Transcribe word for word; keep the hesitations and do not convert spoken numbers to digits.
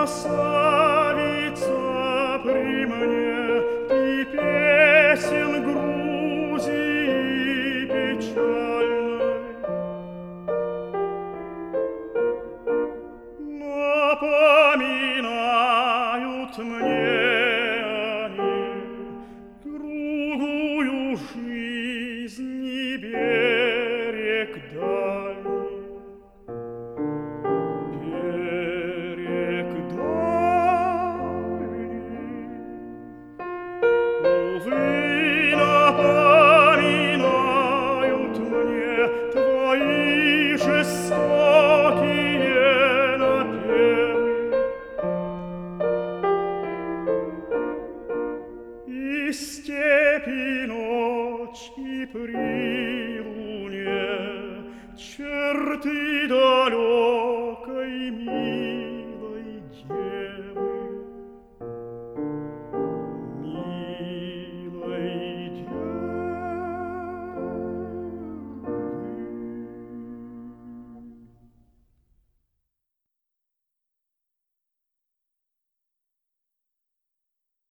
красавица при мне, ты песен Грузии печальной. Напоминают мне они другую жизнь и берег дальний. Берег дальний, увы, напоминают мне твои жестокие напевы. И степи ночи при луне черты далекой милой.